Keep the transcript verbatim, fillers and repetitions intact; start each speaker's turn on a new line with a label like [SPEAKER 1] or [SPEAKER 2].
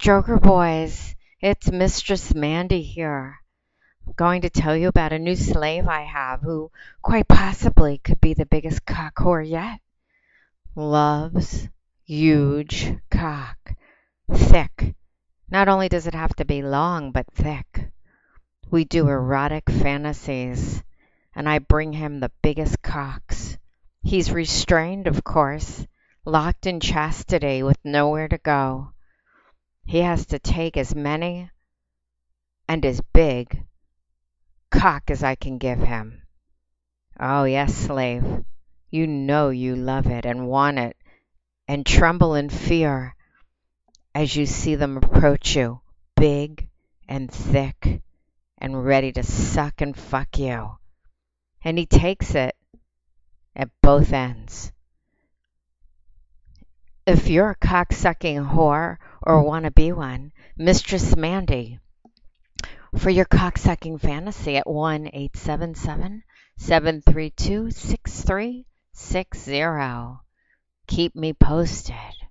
[SPEAKER 1] Stroker boys, it's Mistress Mandy here. I'm going to tell you about a new slave I have who quite possibly could be the biggest cock whore yet. Loves huge cock. Thick. Not only does it have to be long, but thick. We do erotic fantasies, and I bring him the biggest cocks. He's restrained, of course, locked in chastity with nowhere to go. He has to take as many and as big cock as I can give him. Oh, yes, slave, you know you love it and want it and tremble in fear as you see them approach you, big and thick and ready to suck and fuck you. And he takes it at both ends. If you're a cock-sucking whore or want to be one, Mistress Mandy, for your cock-sucking fantasy at one eight seven seven, seven three two, six three six zero. Keep me posted.